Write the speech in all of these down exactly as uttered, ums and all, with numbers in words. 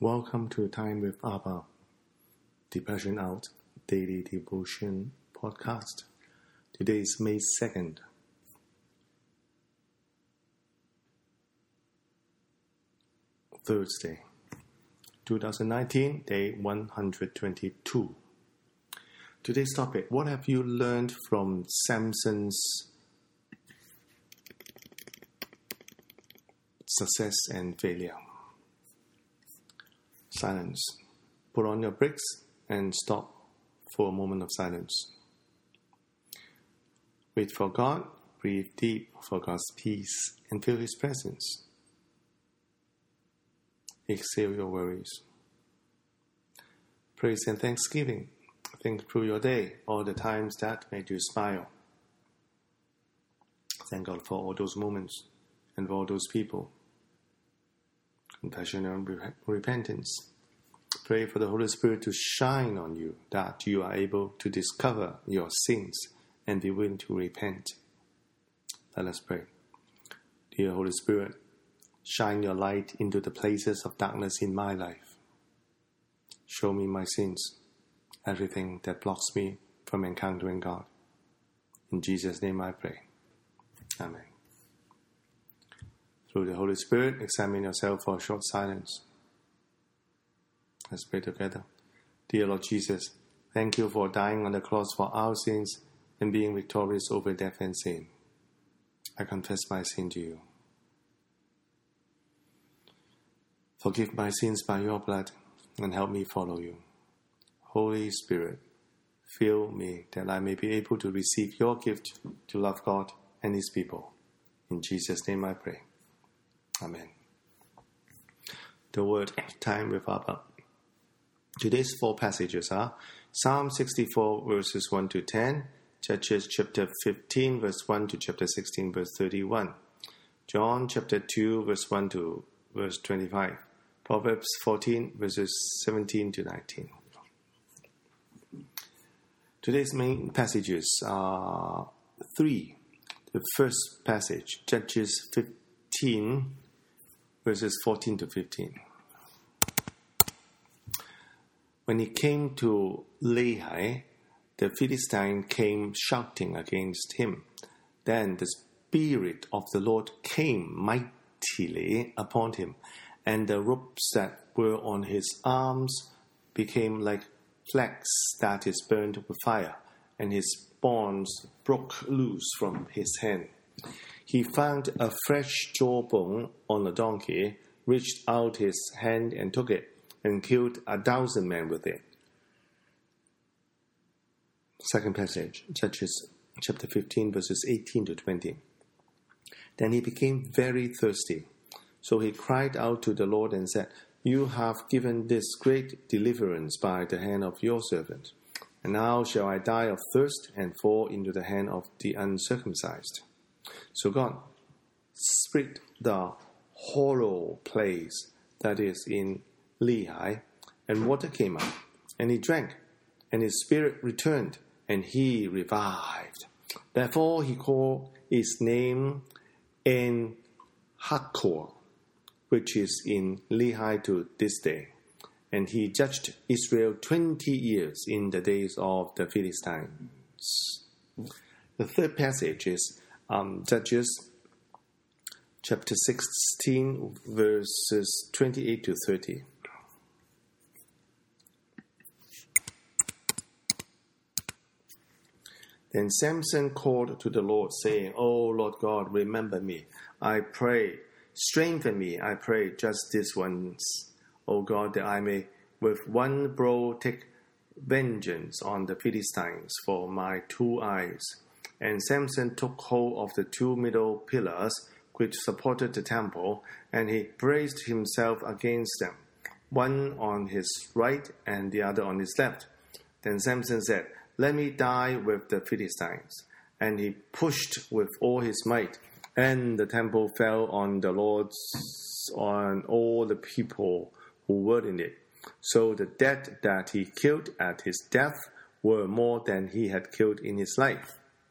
Welcome to Time with Abba, Depression Out Daily Devotion Podcast. Today is May second. Thursday, twenty nineteen, day one hundred twenty-two. Today's topic: what have you learned from Samson's success and failure? Silence. Put on your brakes and stop for a moment of silence. Wait for God, breathe deep for God's peace, and feel His presence. Exhale your worries. Praise and thanksgiving. Think through your day, all the times that made you smile. Thank God for all those moments and for all those people. Compassion and repentance. Pray for the Holy Spirit to shine on you, that you are able to discover your sins and be willing to repent. Let us pray. Dear Holy Spirit, shine your light into the places of darkness in my life. Show me my sins, everything that blocks me from encountering God. In Jesus' name I pray. Amen. Through the Holy Spirit, examine yourself for a short silence. Let's pray together. Dear Lord Jesus, thank you for dying on the cross for our sins and being victorious over death and sin. I confess my sin to you. Forgive my sins by your blood and help me follow you. Holy Spirit, fill me that I may be able to receive your gift to love God and His people. In Jesus' name I pray. Amen. The word Time with Abba. Today's four passages are Psalm sixty-four verses one to ten, Judges chapter fifteen verse one to chapter sixteen verse thirty-one, John chapter two verse one to verse twenty-five, Proverbs fourteen verses seventeen to nineteen. Today's main passages are three. The first passage, Judges fifteen verses fourteen to fifteen. When he came to Lehi, the Philistine came shouting against him. Then the Spirit of the Lord came mightily upon him, and the ropes that were on his arms became like flax that is burned with fire, and his bonds broke loose from his hand. He found a fresh jawbone on a donkey, reached out his hand and took it, and killed a thousand men with it. Second passage, Judges chapter fifteen, verses eighteen to twenty. Then he became very thirsty. So he cried out to the Lord and said, You have given this great deliverance by the hand of your servant. And now shall I die of thirst and fall into the hand of the uncircumcised. So God split the hollow place that is in Lehi, and water came out, and he drank, and his spirit returned, and he revived. Therefore he called his name En-Hakkore, which is in Lehi to this day. And he judged Israel twenty years in the days of the Philistines. The third passage is um, Judges chapter sixteen, verses twenty-eight to thirty. Then Samson called to the Lord, saying, O Lord God, remember me, I pray. Strengthen me, I pray, just this once, O God, that I may with one blow take vengeance on the Philistines for my two eyes. And Samson took hold of the two middle pillars which supported the temple, and he braced himself against them, one on his right and the other on his left. Then Samson said, Let me die with the Philistines. And he pushed with all his might, and the temple fell on the Lord's, on all the people who were in it. So the dead that he killed at his death were more than he had killed in his life.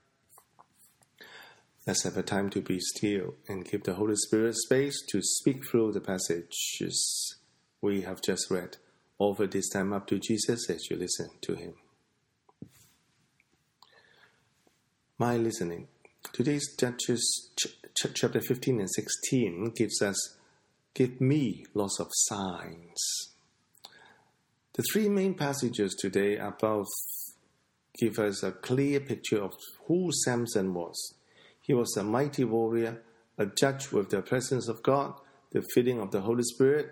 Let's have a time to be still and give the Holy Spirit space to speak through the passages we have just read. Offer this time up to Jesus as you listen to him. My listening. Today's Judges ch- ch- chapter fifteen and sixteen gives us, give me lots of signs. The three main passages today are both give us a clear picture of who Samson was. He was a mighty warrior, a judge with the presence of God, the filling of the Holy Spirit,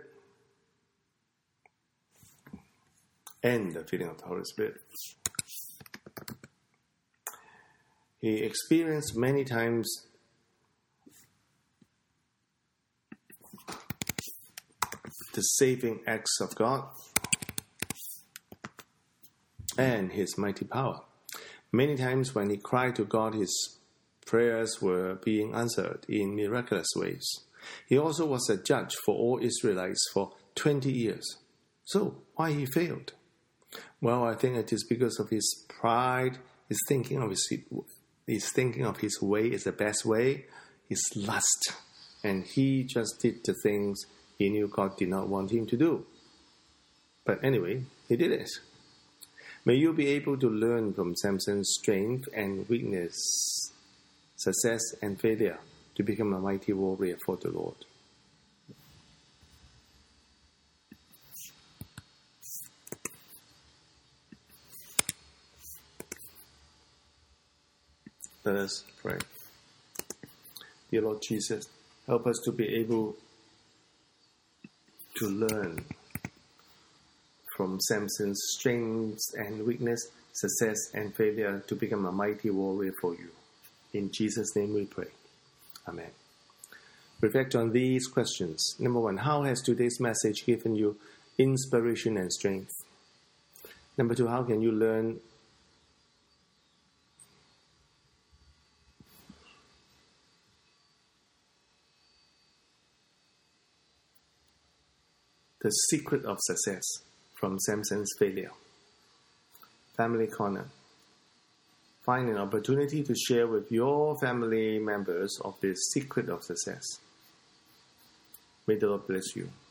and the filling of the Holy Spirit. He experienced many times the saving acts of God and his mighty power. Many times when he cried to God, his prayers were being answered in miraculous ways. He also was a judge for all Israelites for twenty years. So, why he failed? Well, I think it is because of his pride, his thinking of his, his thinking of his way is the best way, his lust, and he just did the things he knew God did not want him to do. But anyway, he did it. May you be able to learn from Samson's strength and weakness, success and failure, to become a mighty warrior for the Lord. Let us pray. Dear Lord Jesus, help us to be able to learn from Samson's strengths and weakness, success and failure, to become a mighty warrior for you. In Jesus' name we pray. Amen. Reflect on these questions. Number one, how has today's message given you inspiration and strength? Number two, how can you learn the secret of success from Samson's failure? Family Corner. Find an opportunity to share with your family members of the secret of success. May the Lord bless you.